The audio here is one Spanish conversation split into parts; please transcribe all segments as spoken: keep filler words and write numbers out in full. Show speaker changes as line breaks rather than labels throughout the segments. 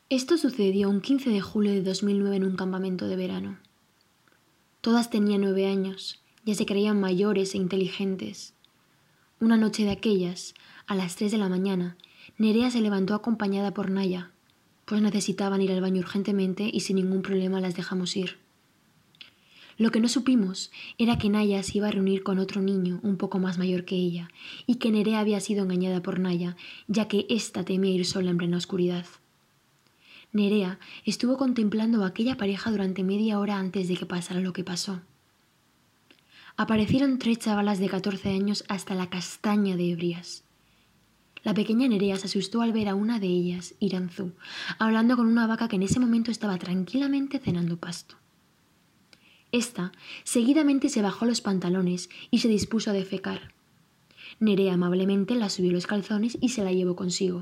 Esto sucedió un quince de julio de dos mil nueve en un campamento de verano. Todas tenían nueve años, ya se creían mayores e inteligentes. Una noche de aquellas, a las tres de la mañana, Nerea se levantó acompañada por Naya, pues necesitaban ir al baño urgentemente y sin ningún problema las dejamos ir. Lo que no supimos era que Naya se iba a reunir con otro niño un poco más mayor que ella y que Nerea había sido engañada por Naya, ya que ésta temía ir sola en plena oscuridad. Nerea estuvo contemplando a aquella pareja durante media hora antes de que pasara lo que pasó. Aparecieron tres chavalas de catorce años hasta la castaña de ebrias. La pequeña Nerea se asustó al ver a una de ellas, Iranzu, hablando con una vaca que en ese momento estaba tranquilamente cenando pasto. Esta seguidamente se bajó los pantalones y se dispuso a defecar. Nerea amablemente la subió los calzones y se la llevó consigo.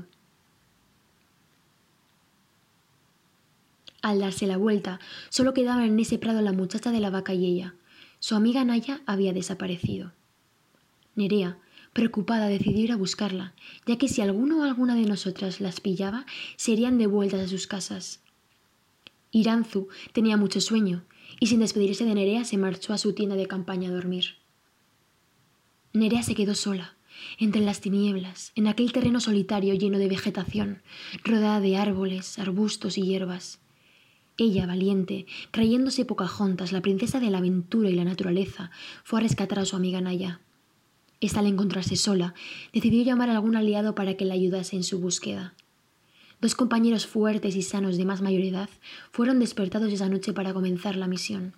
Al darse la vuelta, solo quedaban en ese prado la muchacha de la vaca y ella. Su amiga Naya había desaparecido. Nerea, preocupada, decidió ir a buscarla, ya que si alguno o alguna de nosotras las pillaba, serían devueltas a sus casas. Iranzu tenía mucho sueño, y sin despedirse de Nerea se marchó a su tienda de campaña a dormir. Nerea se quedó sola, entre las tinieblas, en aquel terreno solitario lleno de vegetación, rodeada de árboles, arbustos y hierbas. Ella, valiente, creyéndose Pocahontas, la princesa de la aventura y la naturaleza, fue a rescatar a su amiga Naya. Esta, al encontrarse sola, decidió llamar a algún aliado para que la ayudase en su búsqueda. Dos compañeros fuertes y sanos de más mayor edad fueron despertados esa noche para comenzar la misión.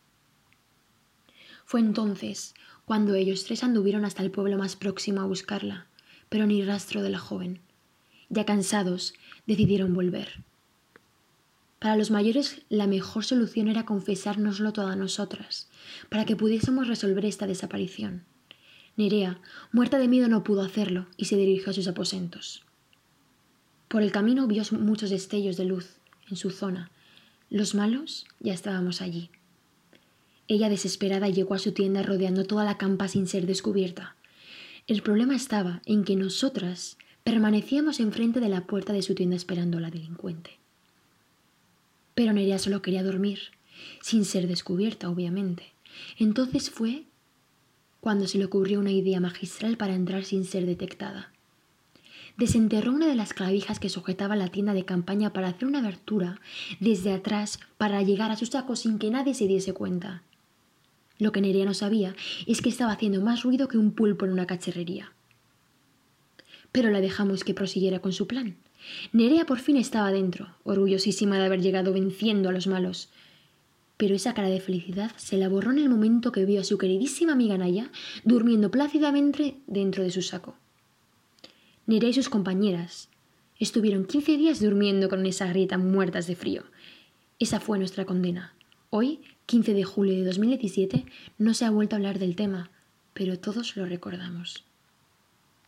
Fue entonces cuando ellos tres anduvieron hasta el pueblo más próximo a buscarla, pero ni rastro de la joven. Ya cansados, decidieron volver. Para los mayores, la mejor solución era confesárnoslo todo a nosotras, para que pudiésemos resolver esta desaparición. Nerea, muerta de miedo, no pudo hacerlo y se dirigió a sus aposentos. Por el camino vio muchos destellos de luz en su zona. Los malos ya estábamos allí. Ella, desesperada, llegó a su tienda rodeando toda la campa sin ser descubierta. El problema estaba en que nosotras permanecíamos enfrente de la puerta de su tienda esperando a la delincuente. Pero Nerea solo quería dormir, sin ser descubierta, obviamente. Entonces fue cuando se le ocurrió una idea magistral para entrar sin ser detectada. Desenterró una de las clavijas que sujetaba la tienda de campaña para hacer una abertura desde atrás para llegar a su saco sin que nadie se diese cuenta. Lo que Nerea no sabía es que estaba haciendo más ruido que un pulpo en una cacharrería. Pero la dejamos que prosiguiera con su plan. Nerea por fin estaba dentro, orgullosísima de haber llegado venciendo a los malos. Pero esa cara de felicidad se la borró en el momento que vio a su queridísima amiga Naya durmiendo plácidamente dentro de su saco. Nerea y sus compañeras estuvieron quince días durmiendo con esa grieta muertas de frío. Esa fue nuestra condena. Hoy, quince de julio de dos mil diecisiete, no se ha vuelto a hablar del tema, pero todos lo recordamos.